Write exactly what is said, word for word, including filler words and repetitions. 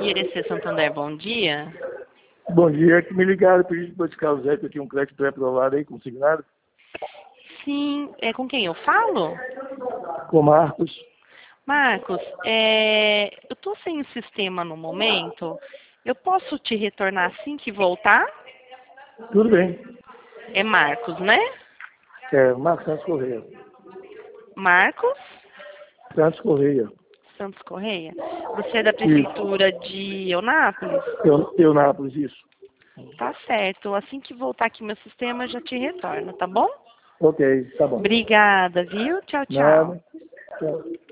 Irecê Santander, bom dia. Bom dia, que me ligaram para buscar o Zé, que eu tinha um crédito pré-aprovado aí, consignado. Sim, é com quem eu falo? Com Marcos. Marcos, é, eu estou sem o sistema no momento. Eu posso te retornar assim que voltar? Tudo bem. É Marcos, né? É, Marcos Santos Correia. Marcos Santos Correia. Santos Correia. Você é da prefeitura de Eunápolis? Eu, Eunápolis, isso. Tá certo. Assim que voltar aqui meu sistema, eu já te retorno, tá bom? Ok, tá bom. Obrigada, viu? Tchau, tchau. Nada. Tchau.